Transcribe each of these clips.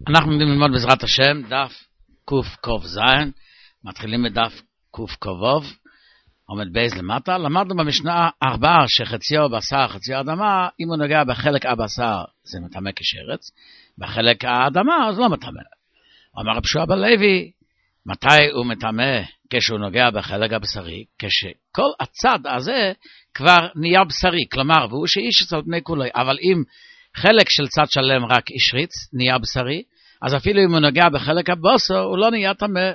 אנחנו נלמד בעזרת השם דף קק"ז, מתחילים מדף קק"ו, עומד בייס למטה. למדנו במשנה 4 שחציו בשר חציו אדמה, אם הוא נוגע בחלק הבשר זה מטמא כשרץ, בחלק האדמה אז לא מטמא. אומר רב יהושע בן לוי, מתי הוא מטמא? כשהוא נוגע בחלק הבשרי, כשכל הצד הזה כבר נהיה בשרי, כלומר והוא שאיש על פני כולו, אבל אם חלק של צד שלם רק השריץ, נהיה בשרי, אז אפילו אם הוא נוגע בחלק הבוסר, הוא לא נהיה טמא.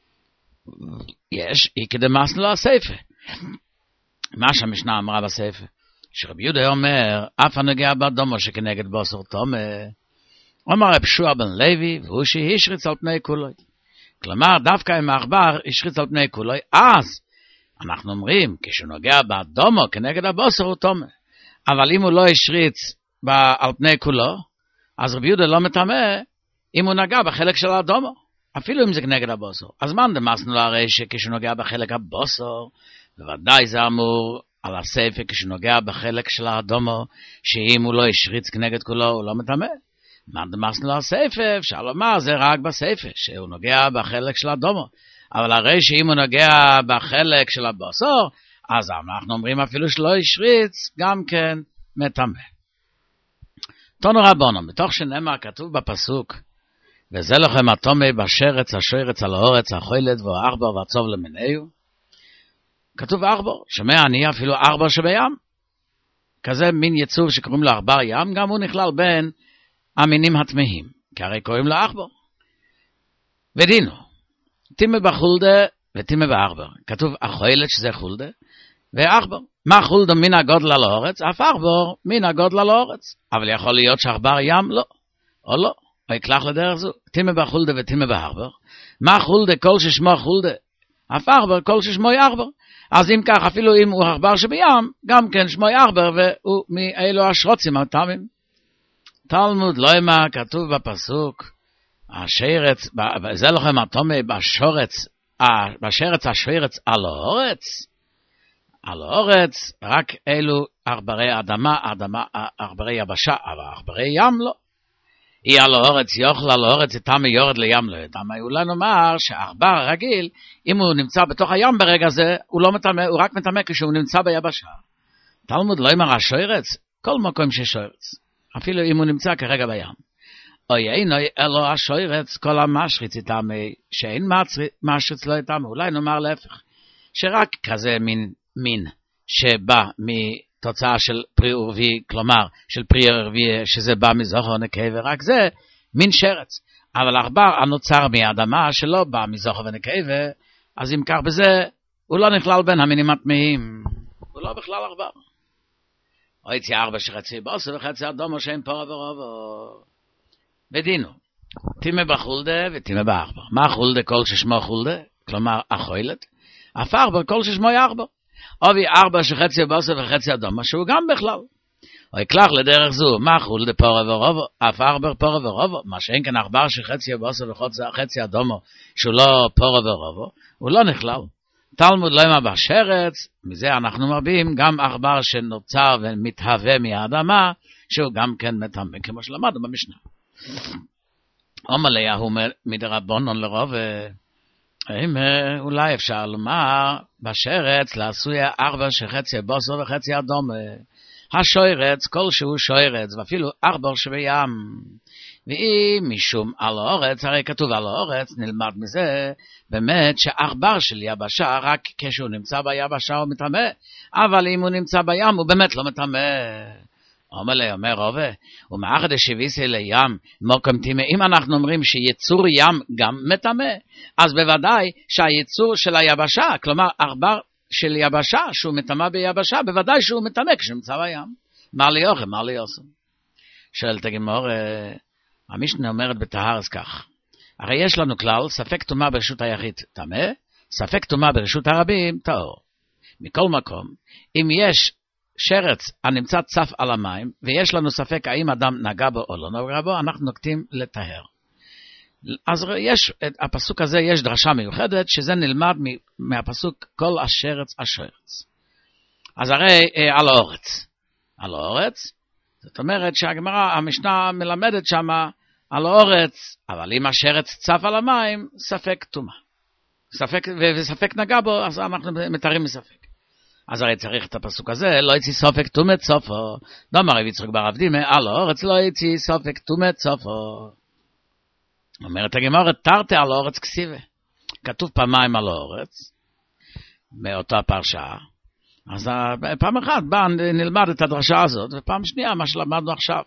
יש איקדמאס לו הסייפה. מה שהמשנה אמרה בסייפה, שרבי יהודה אומר, אף הנוגע באדומו שכנגד בוסר טמא. אומר רב יהושע בן לוי, והוא שהשריץ על פני כולו. כלומר, דווקא אם העכבר השריץ על פני כולו, אז אנחנו אומרים, כשהוא נוגע באדומו כנגד הבוסר הוא טמא. אבל אם הוא לא השריץ על פני כולו, אז רבי יהודה לא מטמא אם הוא נגע בחלק של האדומו, אפילו אם זה כנגד הבוסר. אז מה דמסנו לו הרי שכשהוא נוגע בחלק הבוסר, בוודאי זה אמור על הסייפה כשהוא נוגע בחלק של האדומו, שאם הוא לא השריץ כנגד כולו הוא לא מטמא. מה דמסנו לו הסייפה? אפשר לומר זה רק בסייפה, שהוא נוגע בחלק של האדומו. אבל הרי שאם הוא נוגע בחלק של הבוסר, אז אנחנו אומרים אפילו שלא השריץ, גם כן מטמא. תנו רבונם, בתוך שנאמר כתוב בפסוק, וזה לכם הטומא בשרץ השורץ על האורץ החולת והעכבר והצוב למיניהו. כתוב עכבר, שמע אני אפילו עכבר שבים. כזה מין יצור שקוראים לו עכבר ים, גם הוא נכלל בין המינים הטמאים, כי הרי קוראים לו עכבר. ודינו, טימא בחולדה וטימא בעכבר. כתוב החולת שזה חולדה ועכבר. מה חולדה מן הגודל על האורץ? אף עכבר מן הגודל על האורץ. אבל יכול להיות שעכבר ים לא, או לא. או יקלח לדרך זו. טימא בחולדה וטימא בעכבר. מה חולדה כל ששמו חולדה? אף עכבר כל ששמו עכבר. אז אם כך, אפילו אם הוא עכבר שבים, גם כן שמו עכבר, והוא מאלו השרוצים הטמאים. תלמוד לא אמר, כתוב בפסוק, השרץ, זה לכם הטומא בשרץ השורץ על האורץ. על האורץ, רק אלו עכברי אדמה, עכברי יבשה, אבל עכברי ים לא. היא על האורץ, יאכל על האורץ, יטמא יורד לים לא יטמא. אולי נאמר שעכבר רגיל, אם הוא נמצא בתוך הים ברגע זה, הוא לא מטמא, הוא רק מטמא כשהוא נמצא ביבשה. תלמוד לא אמר השורץ, כל מקום ששורץ, אפילו אם הוא נמצא כרגע בים. אוי אינו אלו השורץ, כל המשריץ יטמא, שאין משריץ לא יטמא. אולי נאמר להפך, שרק כזה מין שבא מתוצאה של פרי עורבי, כלומר של פרי עורבי שזה בא מזכר ונקבה, ורק זה מין שרץ. אבל עכבר הנוצר מאדמה שלא בא מזכר ונקבה, אז אם כך בזה הוא לא נכלל בין המינים הטמאים, הוא לא בכלל עכבר. או יצא עכבר שחצי בוסר וחצי אדומו שאין פורה ורובו. ודינו, טימא בחולדה וטימא בעכבר. מה חולדה? כל ששמו חולדה, כלומר החולת. אף עכבר כל ששמו עכבר. אובי עכבר שחצי בוסר וחצי אדומו, שהוא גם בכלל. או יקלח לדרך זו, מה חולדה פורה ורובו? אף עכבר פורה ורובו. מה שאין כאן עכבר שחצי בוסר וחצי אדומו, שהוא לא פורה ורובו, הוא לא נכלל. תלמוד לא אמר בשרץ, מזה אנחנו מרבים גם עכבר שנוצר ומתהווה מהאדמה, שהוא גם כן מטמא, כמו שלמדנו במשנה. אומר ליהו מדרבנן לרוב, אולי אפשר לומר בשרץ לעשוי עכבר שחצי בוסר וחצי אדומו. השורץ, כל שהוא שורץ, ואפילו עכבר שבים. ואם משום על האורץ, הרי כתוב על האורץ, נלמד מזה באמת שעכבר של יבשה, רק כשהוא נמצא ביבשה הוא מטמא, אבל אם הוא נמצא בים הוא באמת לא מטמא. אומר רובה, ומאחד השביסי לים מוקם טמא. אם אנחנו אומרים שיצור ים גם מטמא, אז בוודאי שהיצור של היבשה, כלומר עכבר של יבשה, שהוא מטמא ביבשה, בוודאי שהוא מטמא כשנמצא בים. מה לי אוכל, מה לי עושה? שואלת הגמרא, המשנה אומרת בטהרס כך, הרי יש לנו כלל, ספק טומאה ברשות היחיד טמא, ספק טומאה ברשות הרבים טהור. מכל מקום, אם יש שרץ הנמצא צף על המים, ויש לנו ספק האם אדם נגע בו או לא נגע בו, אנחנו נוקטים לטהר. אז יש, הפסוק הזה יש דרשה מיוחדת, שזה נלמד מהפסוק כל השרץ השורץ. אז הרי על האורץ. על האורץ, זאת אומרת שהגמרא, המשנה מלמדת שמה על האורץ, אבל אם השרץ צף על המים, ספק טומאה. וספק נגע בו, אז אנחנו מתארים מספק. אז הרי צריך את הפסוק הזה, לא יציא ספק טומאת סופו. דאמר רבי יצחק בר אבדימי, על האורץ לא יציא ספק טומאת סופו. אומרת הגמרא, תרתי על האורץ כסיבה. כתוב פעמיים על האורץ, מאותה פרשה. אז פעם אחת נלמד את הדרשה הזאת, ופעם שנייה מה שלמדנו עכשיו.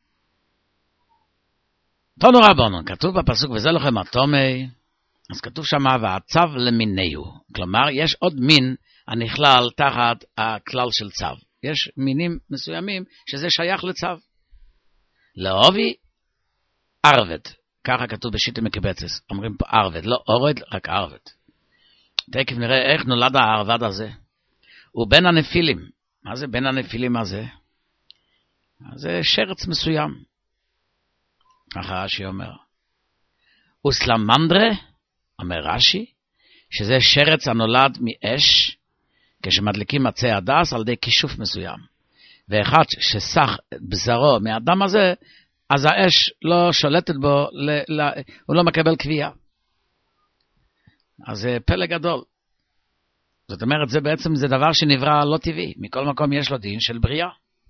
תנו רבנן, כתוב בפסוק וזה לכם התומי, אז כתוב שם והצו למיניהו. כלומר, יש עוד מין הנכלל תחת הכלל של צו. יש מינים מסוימים שזה שייך לצו. לאובי ערבד. ככה כתוב בשיטה מקבצס. אומרים פה ערבד, לא אורד, רק ערבד. תכף נראה איך נולד הערבד הזה. הוא בין הנפילים. מה זה בין הנפילים הזה? זה שרץ מסוים. ככה רש"י אומר. וסלמנדרה, אומר רש"י, שזה שרץ הנולד מאש, כשמדליקים עצי הדס על ידי כישוף מסוים. ואחד שסח בזרו מהאדם הזה, אז האש לא שולטת בו, הוא לא מקבל קביעה. אז זה פלא גדול. זאת אומרת, זה בעצם זה דבר שנברא לא טבעי. מכל מקום יש לו דין של בריאה.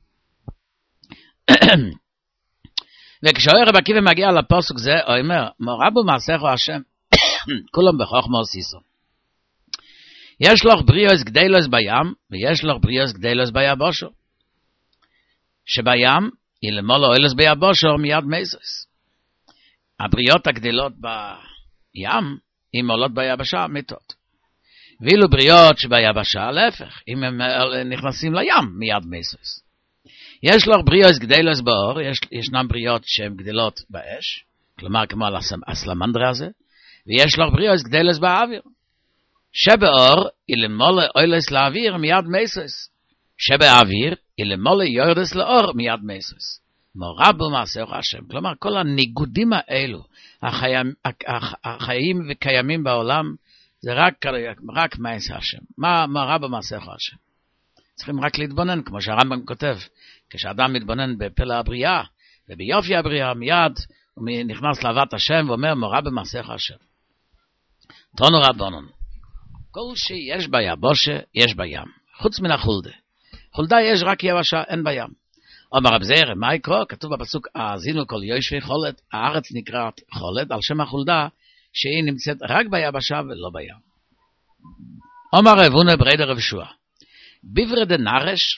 וכשאוהר רבי עקיבא מגיע לפסוק זה, הוא אומר, מורה בו מעשיך השם, כולם בחוכמה עשיסו. יש לך בריאוס גדלוס בים, ויש לך בריאוס גדלוס ביבושו. שבים, היא למולו אוילוס ביבושו מיד מייסוס. הבריאות הגדלות בים, אם עולות ביבשה, מתות. ואילו בריאות שביבשה, להפך, אם הם נכנסים לים, מיד מייסוס. יש לך בריאוס גדלוס באור, ישנם בריאות שהן גדלות באש, כלומר כמו הסלמנדרה הזה, ויש לך בריאוס גדלוס באוויר. שבאור היא למולה אוילס לאוויר מיד מייסוס. שבאוויר היא למולה יורדס לאור מיד מייסוס. מורה בו מעשיך השם. כלומר, כל הניגודים האלו, החיים וקיימים בעולם, זה רק מעשה השם. מה מורה בו מעשיך השם? צריכים רק להתבונן, כמו שהרמב"ם כותב, כשאדם מתבונן בפלא הבריאה, וביופי הבריאה, מיד הוא נכנס לאהבת השם ואומר, מורה בו מעשיך השם. תנו רבנן. כל שיש ביבשה, יש בים. חוץ מן החולדה. חולדה יש רק יבשה, אין בים. אומר רב זעיר, מה יקרה? כתוב בפסוק, האזינו כל יושבי חולת, הארץ נקראת חולת, על שם החולדה, שהיא נמצאת רק ביבשה ולא בים. אומר רב הונא בריידא רב ישוע, ביברא דנרש,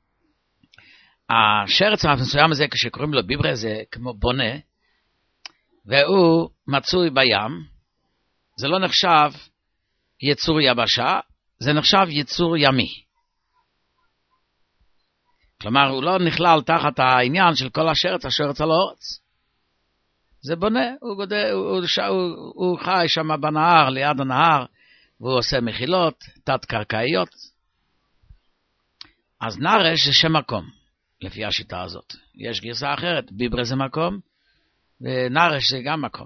השרץ המסוים הזה, כשקוראים לו ביברא, זה כמו בונה, והוא מצוי בים, זה לא נחשב יצור יבשה, זה נחשב יצור ימי. כלומר, הוא לא נכלל תחת העניין של כל השרץ על האורץ. זה בונה, הוא חי שם בנהר, ליד הנהר, והוא עושה מחילות, תת-קרקעיות. אז נרש זה שם מקום, לפי השיטה הזאת. יש גרסה אחרת, ביברא זה מקום, ונרש זה גם מקום.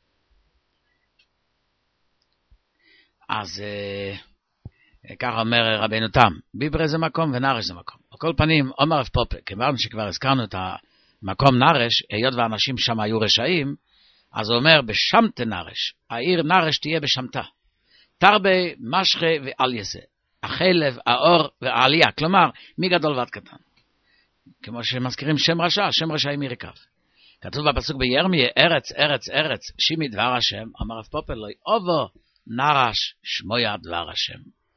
אז ככה אומר רבינו תם, ביברא זה מקום ונרש זה מקום. על כל פנים, אומר רב פופה, כיוון שכבר הזכרנו את המקום נרש, היות והאנשים שם היו רשעים, אז הוא אומר, בשמתה נרש, העיר נרש תהיה בשמתה. תרבה, משכה ואלייסה, החלב, האור והעלייה, כלומר, מגדול ועד קטן. כמו שמזכירים שם רשע, שם רשעים ירקב. כתוב בפסוק בירמיה, ארץ, ארץ, ארץ, שימי דבר השם, אמר רב פופה, לא יאובו, נרש שמויה דבר השם.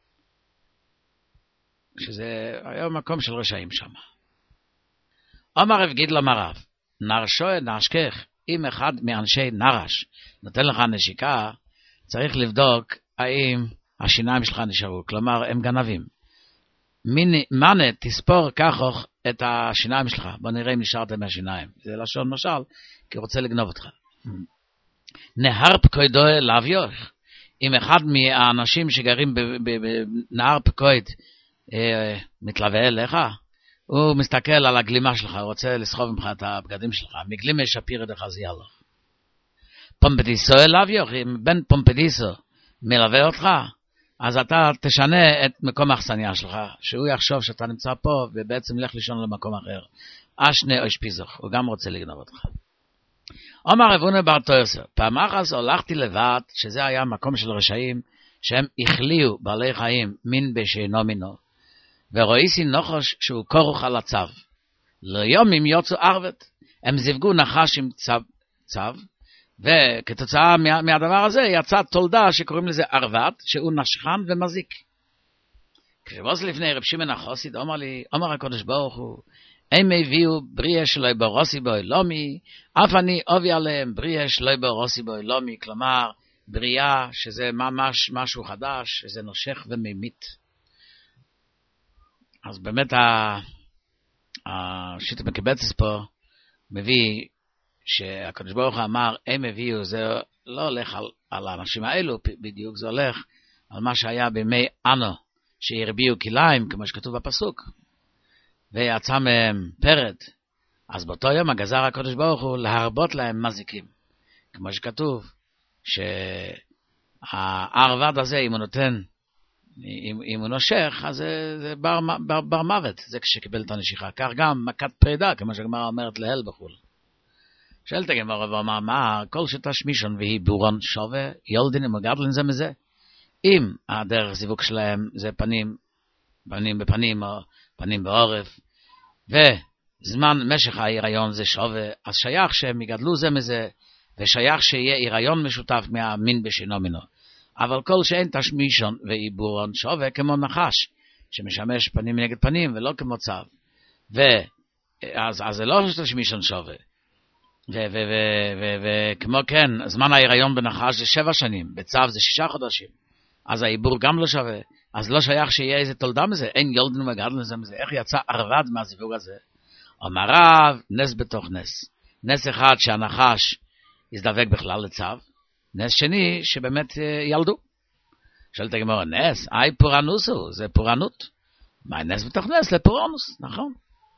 שזה היום מקום של רשעים שם. אמר רב גידלא מרב, נרשוי נשכך, אם אחד מאנשי נרש נותן לך נשיקה, צריך לבדוק האם השיניים שלך נשארו, כלומר הם גנבים. מנה תספור ככוך את השיניים שלך, בוא נראה אם נשארת מהשיניים. זה לשון משל, כי רוצה לגנוב אותך. נהר פקוידו לאביוך, אם אחד מהאנשים שגרים בנהר פקויד מתלווה אליך, הוא מסתכל על הגלימה שלך, הוא רוצה לסחוב ממך את הבגדים שלך, מגלימה שפיר ידך זייה לך. פומפדיסו אליו, אם בן פומפדיסו מלווה אותך, אז אתה תשנה את מקום האכסניה שלך, שהוא יחשוב שאתה נמצא פה, ובעצם ילך לישון למקום אחר. אשנה או שפיזוך, הוא גם רוצה לגנוב אותך. אומר רב הונא בר תוסר, פעם אחת הלכתי לבד, שזה היה מקום של רשעים, שהם הכליאו בעלי חיים מין בשאינו מינו, וראיתי נחש שהוא כורח על הצו. ליומים יוצאו ערבת, הם זיווגו נחש עם צו, וכתוצאה מהדבר הזה יצאה תולדה שקוראים לזה ערבת, שהוא נשכן ומזיק. כשבוס לפני רב שמעון החסיד, אומר הקדוש ברוך הוא, הם הביאו בריאה שלא ברוסי בעולמי, אף אני אובי עליהם בריאה שלא ברוסי בעולמי, כלומר, בריאה שזה ממש משהו חדש, שזה נושך וממית. אז באמת השיטה מקבצת פה מביא שהקדוש ברוך הוא אמר, הם הביאו, זה לא הולך על האנשים האלו בדיוק, זה הולך על מה שהיה בימי אנו, שהרביעו כליים, כמו שכתוב בפסוק, ויצא מהם פרד. אז באותו יום הגזר הקדוש ברוך הוא להרבות להם מזיקים. כמו שכתוב, שהערבד הזה, אם הוא נותן, אם הוא נושך, אז זה בר מוות, זה כשקיבל את הנשיכה. כך גם מכת פרידה, כמו שהגמרא אומרת להל בחול. שאלת הגמרא ואמר, מה, כל שתשמישון והיא בורון שווה, ילדין ומגדלין זה מזה. אם הדרך זיווג שלהם זה פנים בפנים או פנים בעורף, וזמן משך ההיריון זה שווה, אז שייך שהם יגדלו זה מזה, ושייך שיהיה היריון משותף מהמין בשאינו מינו. אבל כל שאין תשמישון ועיבורון שווה כמו נחש, שמשמש פנים נגד פנים ולא כמו צו. אז זה לא תשמישון שווה. וכמו כן, זמן ההיריון בנחש זה 7 שנים, בצו זה 6 חודשים. אז העיבור גם לא שווה. אז לא שייך שיהיה איזה תולדה מזה, אין ילדין ומגדלין לזה מזה. איך יצא ערבד מהזיווג הזה? אומר רב, נס בתוך נס. נס אחד שהנחש יזדבק בכלל לצו, נס שני שבאמת ילדו. שואלת הגמרא, נס? פורענוסו, זה פורענות. מה נס בתוך נס? לפורענוס, נכון.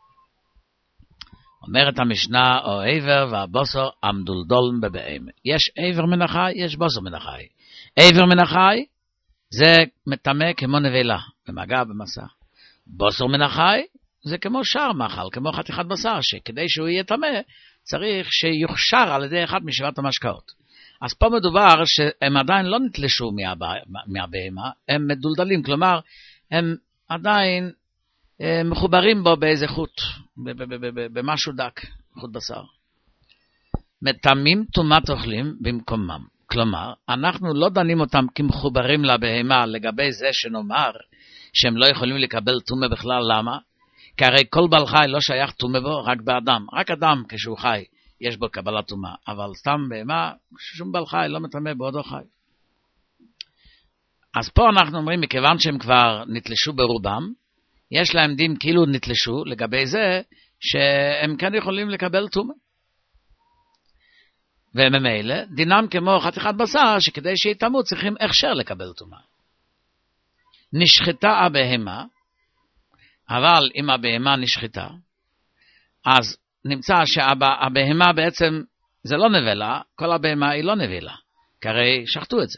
אומרת המשנה, או עבר והבוסר עמדולדולן בבהמה. יש עבר מן החי, יש בוסר מן החי. עבר מן החי זה מטמא כמו נבלה, במגע במסע. בוסר מן החי זה כמו שאר מאכל, כמו חתיכת בשר, שכדי שהוא יהיה טמא, צריך שיוכשר על ידי אחד משבעת המשקאות. אז פה מדובר שהם עדיין לא נתלשו מהבהמה, הם מדולדלים, כלומר, הם עדיין מחוברים בו באיזה חוט, במשהו דק, חוט בשר. מטמאים טומאת אוכלים במקומם. כלומר, אנחנו לא דנים אותם כמחוברים לבהמה לגבי זה שנאמר שהם לא יכולים לקבל טומאה בכלל. למה? כי הרי כל בעל חי לא שייך טומאה בו, רק באדם. רק אדם כשהוא חי יש בו קבלת טומאה. אבל סתם בהמה, שום בעל חי לא מטמא בעודו חי. אז פה אנחנו אומרים, מכיוון שהם כבר נתלשו ברובם, יש להם דין כאילו נתלשו לגבי זה שהם כן יכולים לקבל טומאה. וממילא, דינם כמו חתיכת בשר, שכדי שיתאמו צריכים הכשר לקבל טומאה. נשחטה הבהמה, אבל אם הבהמה נשחטה, אז נמצא שהבהמה בעצם זה לא נבלה, כל הבהמה היא לא נבלה, כי הרי שחטו את זה.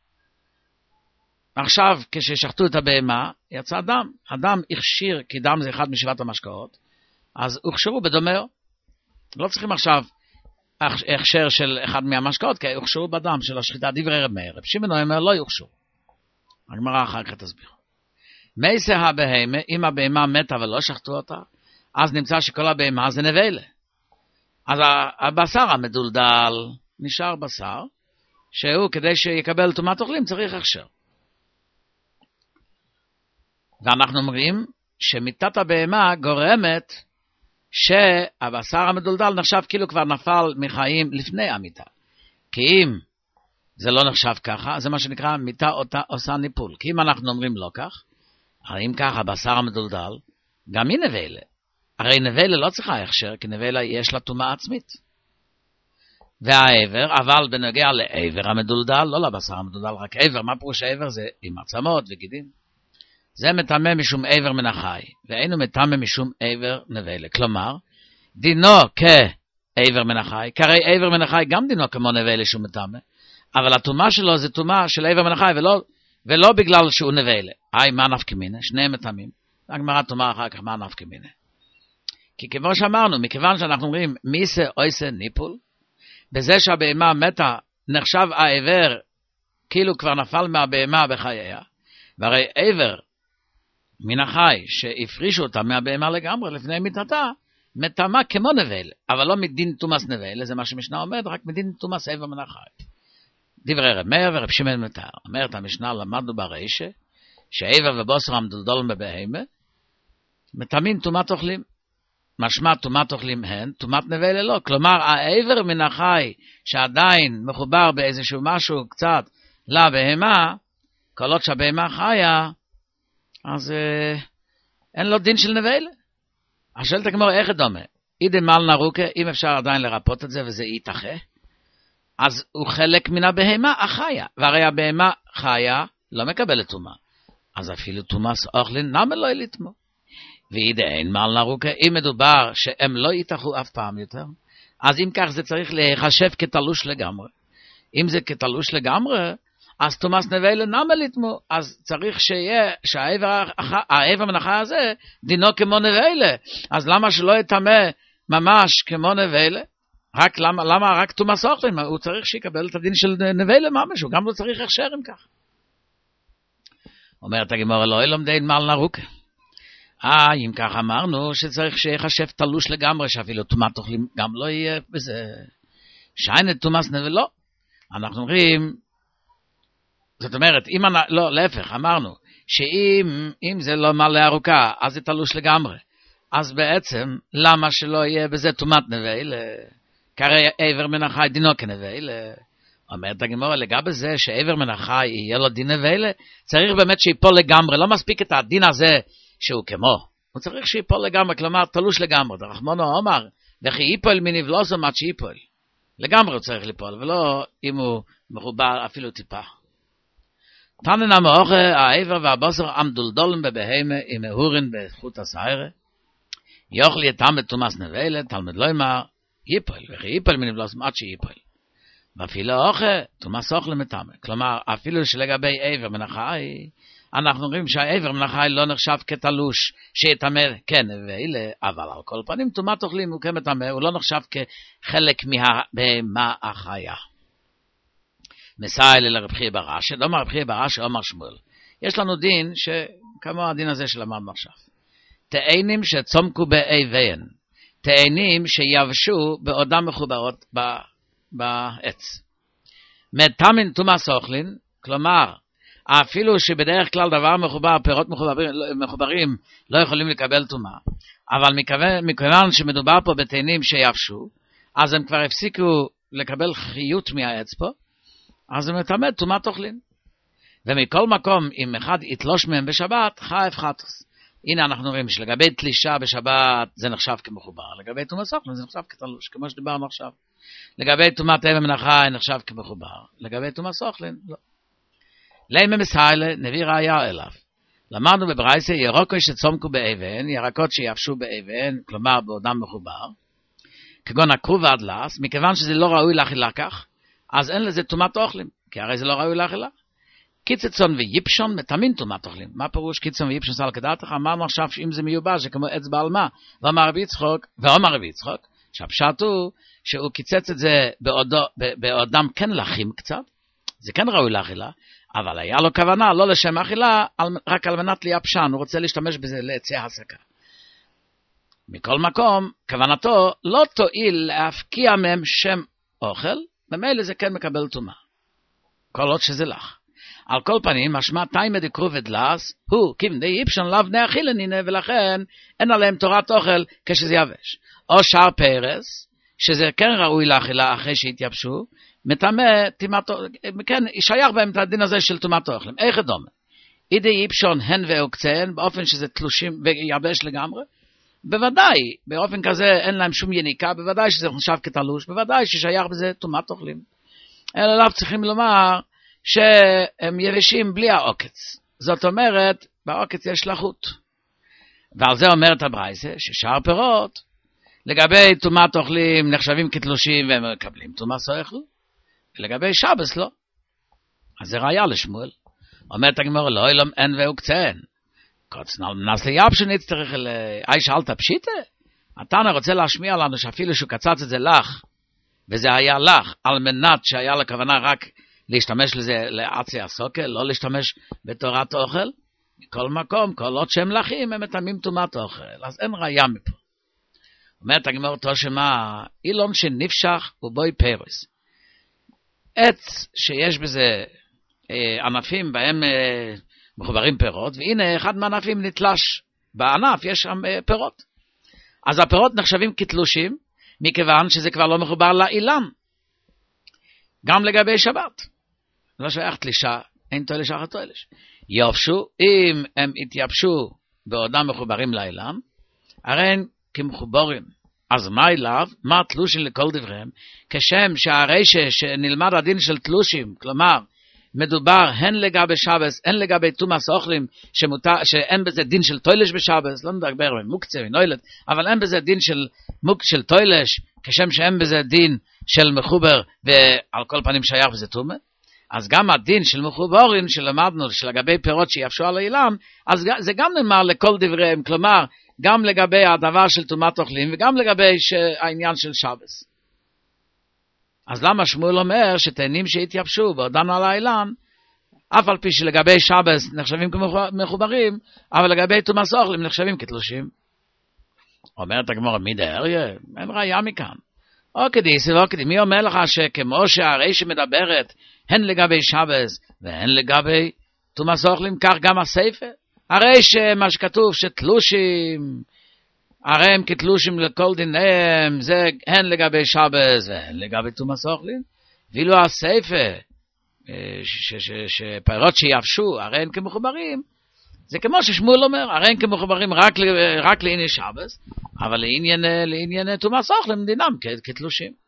עכשיו, כששחטו את הבהמה, יצא דם. הדם הכשיר, כי דם זה אחד משבעת המשקאות, אז הוכשרו בדומר. לא צריכים עכשיו הכשר של אחד מהמשקאות, כי הוכשרו בדם של השחיטה. דברי רב מאיר. רב שמעון אומר לא יוכשרו. הגמרא אחר כך תסביר. מייסה הבהמה, אם הבהמה מתה ולא שחטו אותה, אז נמצא שכל הבהמה זה נבלה. אז הבשר המדולדל נשאר בשר, שהוא כדי שיקבל טומאת אוכלים צריך הכשר. ואנחנו אומרים שמיתת הבהמה גורמת שהבשר המדולדל נחשב כאילו כבר נפל מחיים לפני המיתה. כי אם זה לא נחשב ככה, זה מה שנקרא מיתה עושה ניפול. כי אם אנחנו אומרים לא כך, הרי אם ככה הבשר המדולדל, גם היא נבלה. הרי נבלה לא צריכה הכשר, כי נבלה יש לה טומאה עצמית. והעבר, אבל בנוגע לעבר המדולדל, לא לבשר המדולדל, רק עבר. מה פירוש העבר? זה עם עצמות וגידים. זה מטמא משום עבר מן החי, ואינו מטמא משום עבר נבלה. כלומר, דינו כעבר מן החי, כי הרי עבר מן החי גם דינו כמו נבלה שהוא מטמא, אבל הטומאה שלו זה טומאה של עבר מן החי, ולא בגלל שהוא נבלה. מה נפקא מינה? שניהם מטמאים. הגמרא תאמר אחר כך מה נפקא מינה. כי כמו שאמרנו, מכיוון שאנחנו אומרים מיסה אויסה ניפול, בזה שהבהמה מתה, נחשב העבר כאילו כבר נפל מהבהמה בחייה, והרי עבר מן החי שהפרישו אותה מהבהמה לגמרי לפני מיתתה, מטמא כמו נבל, אבל לא מדין תומאס נבל, זה מה שמשנה אומרת, רק מדין תומאס עבר מן החי. דברי רב מאיר ורב שמעון מתאר, אומרת המשנה, למדנו ברישה, שעבר ובוסר המדולדול בבהמה, מטמאים טומאת אוכלים. משמע טומאת אוכלים הן, טומאת נבל לא. כלומר, העבר מן החי שעדיין מחובר באיזשהו משהו קצת לבהמה, כל עוד שהבהמה חיה, אז אין לו דין של נבל. השאלת הגמרא איך דומה? אידי מל נרוקה, אם אפשר עדיין לרפות את זה וזה ייתחה, אז הוא חלק מן הבהמה החיה, והרי הבהמה חיה לא מקבלת טומאה. אז אפילו טומאס אוכלין נמל לא ילתמו. ואידי אין מל נרוקה, אם מדובר שהם לא ייתחו אף פעם יותר, אז אם כך זה צריך להיחשב כתלוש לגמרי. אם זה כתלוש לגמרי, אז תומאס נבל נמל יתמו, אז צריך שיהיה, שהעבר מן החי הזה דינו כמו נבל. אז למה שלא יטמא ממש כמו נבל? רק למה רק תומאס אוכלין? הוא צריך שיקבל את הדין של נבל ממש, הוא גם לא צריך הכשר אם כך. אומרת הגמרא, לא לומדין מל נרוקה. אם כך אמרנו שצריך שיחשב תלוש לגמרי, שאפילו טומאת אוכלים גם לא יהיה בזה. שיינת תומאס נבל לא. אנחנו אומרים, זאת אומרת, לא, להפך, אמרנו, שאם זה לא מלא ארוכה, אז זה תלוש לגמרי. אז בעצם, למה שלא יהיה בזה טומאת נבל? כרי עבר מן החי דינו כנבל. אומרת הגמרא, לגבי זה שעבר מן החי יהיה לו דין נבל, צריך באמת שיפול לגמרי, לא מספיק את הדין הזה שהוא כמו. הוא צריך שיפול לגמרי, כלומר תלוש לגמרי. רחמנו אמר, וכי ייפול מנבלוסו עד שיפול. לגמרי הוא צריך ליפול, ולא אם הוא מחובר אפילו טיפה. תנן המאוכה, העבר והבוסר המדולדולים בבהמה, עם ההורין בחוט הסיירה, יאכל יתם בתומאס נבל, תלמד לא אמר, ייפול, וכי ייפול מנבלוסו עד שיפול. ואפילו אוכה, תומאס אוכל מטמא. כלומר, אפילו שלגבי עבר מן החי, אנחנו רואים שהעבר מן החי לא נחשב כתלוש שיטמא כן נבל, אבל על כל פנים טומאת אוכלים הוא כמטמא, הוא לא נחשב כחלק מהבהמה החיה. מסייל לרב חייא בר אשי, לא רב חייא בר אשי, אומר שמואל. יש לנו דין כמו הדין הזה שלמדנו עכשיו. תאנים שצומקו באבן, תאנים שיבשו בעודם מחוברות בעץ. מטמאים תומאס אוכלין, כלומר, אפילו שבדרך כלל דבר מחובר, פירות מחוברים, לא יכולים לקבל טומאה. אבל מכיוון שמדובר פה בתאנים שיבשו, אז הם כבר הפסיקו לקבל חיות מהעץ פה, אז זה מטמא טומאת אוכלין. ומכל מקום, אם אחד יתלוש מהם בשבת, חייב חטוס. הנה אנחנו רואים שלגבי תלישה בשבת זה נחשב כמחובר, לגבי תומאס אוכלין זה נחשב כתלוש, כמו שדיברנו עכשיו. לגבי תומת אבן מן החי נחשב כמחובר, לגבי תומאס אוכלין לא. לימה מסיילה נביא ראיה אליו. למדנו בברייסה ירוקו שצומקו באבן, ירקות שיבשו באבן, כלומר בעודם מחובר, כגון הכרוב והדלס, מכיוון שזה לא ראוי לאכילה כך, אז אין לזה תומת אוכלים, כי הרי זה לא ראוי לאכילה. קיצצון ויפשון מטמאים תומת אוכלים. מה פירוש קיצצון ויפשון סל כדעתך? אמרנו עכשיו שאם זה מיובש, זה כמו אצבע על מה, ואומר רבי יצחוק, שהפשט הוא שהוא קיצץ את זה בעודם כן לחים קצת, זה כן ראוי לאכילה, אבל היה לו כוונה לא לשם אכילה, רק על מנת לייבשן, הוא רוצה להשתמש בזה לעצי הסקה. מכל מקום, כוונתו לא תועיל להפקיע מהם שם אוכל, במילא זה כן מקבל טומאה, כל עוד שזה לך. על כל פנים, משמע תימא דקרוב ודלס, הוא כבדי יפשון לאו בני אכילה נינה, ולכן אין עליהם תורת אוכל כשזה יבש. או שער פרס, שזה כן ראוי לאכילה אחרי שהתייבשו, מטמא, כן, שייך בהם את הדין הזה של תומת אוכלים. איך דומה? אידי יפשון הן ועוקצן, באופן שזה תלושים ויבש לגמרי, בוודאי, באופן כזה אין להם שום יניקה, בוודאי שזה נחשב כתלוש, בוודאי ששייך בזה תומת אוכלים. אלא לאו צריכים לומר שהם יבשים בלי העוקץ. זאת אומרת, בעוקץ יש לחות. ועל זה אומרת הברייסה, ששאר פירות, לגבי תומת אוכלים נחשבים כתלושים והם מקבלים תומאס אוכל, ולגבי שבס לא. אז זה ראיה לשמואל. אומרת הגמרא, לא אילום אין ועוקצן. קוצנל מנס ליבשו נצטרך שאלת פשיטה? התנא רוצה להשמיע לנו שאפילו שהוא קצץ את זה לך, וזה היה לך, על מנת שהיה לכוונה רק להשתמש לזה לעצי הסוקל, לא להשתמש בתורת אוכל, מכל מקום, כל עוד שהם לחים, הם מטמאים טומאת אוכל, אז אין ראיה מפה. אומרת הגמרא תושמה, אילון שנפשך ובוי פירוס. עץ שיש בזה ענפים בהם מחוברים פירות, והנה אחד מהענפים נתלש, בענף יש שם פירות. אז הפירות נחשבים כתלושים, מכיוון שזה כבר לא מחובר לאילן. גם לגבי שבת. לא שייך תלישה, אין תולש אחת תולש. יובשו, אם הם התייבשו בעודם מחוברים לאילן, הרי הם כמחוברים. אז מה אליו? מה תלושים לכל דבריהם? כשם שהרי שנלמד הדין של תלושים, כלומר, מדובר הן לגבי שבס, הן לגבי תומאס אוכלים, שאין בזה דין של תולש בשבס, לא מדבר במוקצה ונוילת, אבל אין בזה דין של תולש, כשם שאין בזה דין של מחובר, ועל כל פנים שייך בזה תומה. אז גם הדין של מחוברים שלמדנו, שלגבי פירות שיפשו על האילם, אז זה גם נאמר לכל דבריהם, כלומר, גם לגבי הדבר של תומת אוכלים, וגם לגבי העניין של שבס. אז למה שמואל אומר שתאנים שהתייבשו בעודן על האילן, אף על פי שלגבי שבס נחשבים כמחוברים, אבל לגבי תומת אוכלים נחשבים כתלושים. אומרת הגמרא, מי דאריה? אין ראיה מכאן. מי אומר לך שכמו שהרי שמדברת, הן לגבי שבס והן לגבי תומת אוכלים, כך גם הספר? הרי שמה שכתוב שתלושים, הרי הם כתלושים לכל דיניהם, זה הן לגבי שבס והן לגבי תומת אוכלים. ואילו הספר, שפירות שיבשו, הרי הם כמחוברים, זה כמו ששמואל אומר, הרי הם כמחוברים רק לעניין שבס, אבל לעניין תומת אוכלים דינם כתלושים.